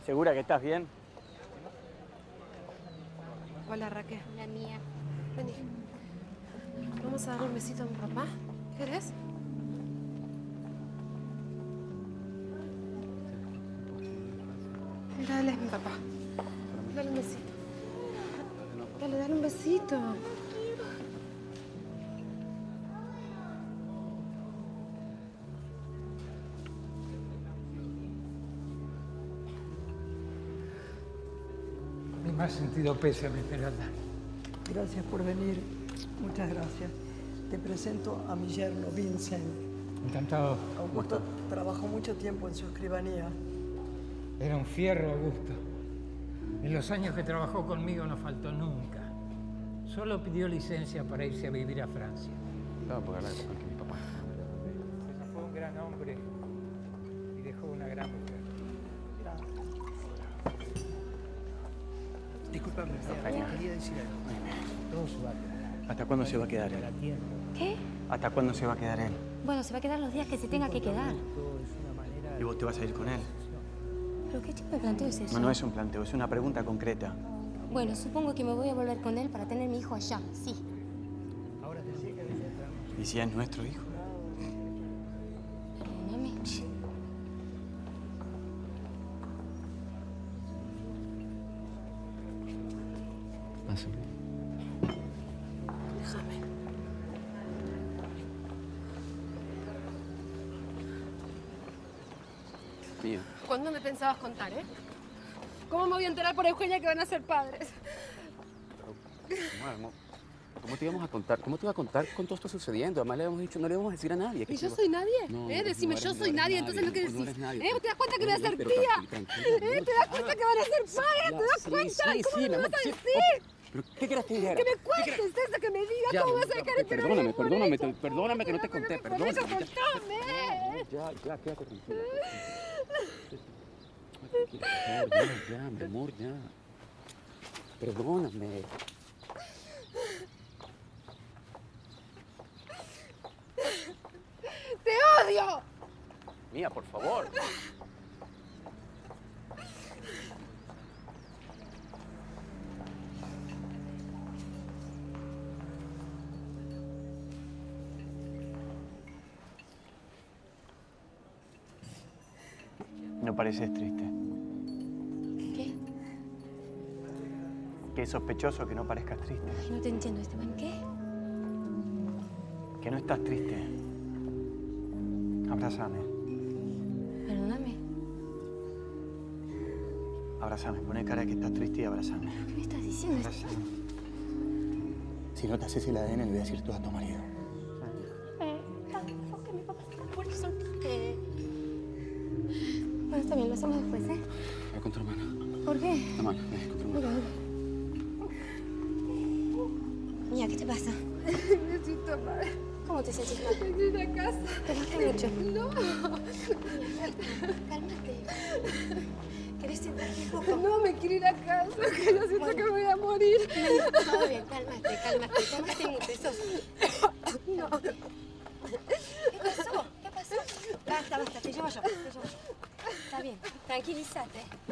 ¿Segura que estás bien? Hola, Raquel. La mía. Vení. Vamos a darle un besito a mi papá. ¿Querés? Mira, él es mi papá. Dale un besito. Dale un besito. Mi más sentido pésame, Esmeralda. Gracias por venir. Muchas gracias. Te presento a mi yerno, Vincent. Encantado. Augusto trabajó mucho tiempo en su escribanía. Era un fierro, Augusto. En los años que trabajó conmigo no faltó nunca. Solo pidió licencia para irse a vivir a Francia. Claro, porque hablar con mi papá. Ese fue un gran hombre y dejó una gran mujer. Disculpame, quería decir algo. Todo se va a quedar. ¿Hasta cuándo se va a quedar él? ¿Qué? ¿Hasta cuándo se va a quedar él? Bueno, se va a quedar los días que se tenga que quedar. ¿Y vos te vas a ir con él? ¿Pero qué tipo de planteo es eso? No, no es un planteo, es una pregunta concreta. Bueno, supongo que me voy a volver con él para tener mi hijo allá, sí. ¿Y si es nuestro hijo? Perdóname. Sí. Pásame. Déjame. Mío. ¿Cuándo me pensabas contar, ¿Cómo me voy a enterar por Eugenia que van a ser padres? ¿Cómo te íbamos a contar? ¿Cómo te iba a contar con todo esto sucediendo? Además le habíamos dicho, no le íbamos a decir a nadie. ¿Y yo soy nadie? No, Decime, no yo eres- soy no eres nadie, nadie, entonces ¿no qué no decís? eres nadie. ¿Te das cuenta que voy a ser Pero tía? tranquila. ¿Te das cuenta que van a ser padres? ¿Te das cuenta? ¿Cómo me vas a decir? ¿Pero qué quieres que dijera? Que me cuentes eso, que me digas Ya, cómo vas a dejar el perdóname, por perdóname, eso. perdóname que no te conté, Por perdóname. eso contame. Ya, quédate tranquila. Tranquila, ya, mi amor, ya. Perdóname. ¡Te odio! Mía, por favor. No pareces triste. ¿Qué? Que es sospechoso que no parezcas triste. Ay, no te entiendo, Esteban. ¿Qué? Que no estás triste. Abrázame. Perdóname. Abrázame. Poné cara de que estás triste y abrázame. ¿Qué me estás diciendo? Abrázame. Si no te haces el ADN, le voy a decir todo a tu marido. Que mi papá está por eso. Bueno, está bien, lo hacemos después, Ve con tu hermana. ¿Por qué? La mano, ve con tu hermana. Mía, ¿qué te pasa? Necesito más. ¿Cómo te sientes mal? Necesito ir a casa. ¿Te enojaste mucho? No. Cálmate. ¿Querés sentarte un poco? No, me quiero ir a casa, que yo siento que me voy a morir. Todo bien, cálmate. Tómate mucho, eso. No. ¿Qué pasó? Basta, te llevo yo. Está bien, tranquilízate.